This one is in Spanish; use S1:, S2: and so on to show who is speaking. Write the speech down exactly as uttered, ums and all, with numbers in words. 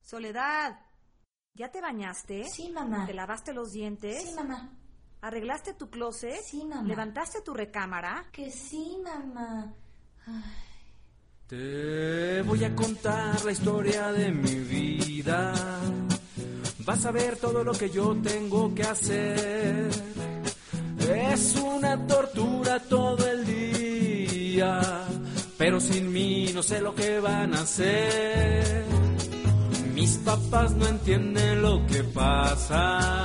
S1: Soledad, ¿ya te bañaste?
S2: Sí, mamá.
S1: ¿Te lavaste los dientes?
S2: Sí, mamá.
S1: ¿Arreglaste tu closet?
S2: Sí, mamá.
S1: ¿Levantaste tu recámara?
S2: Que sí, mamá. Ay.
S3: Te voy a contar la historia de mi vida. Vas a ver todo lo que yo tengo que hacer. Es una tortura todo el día, pero sin mí no sé lo que van a hacer. Mis papás no entienden lo que pasa.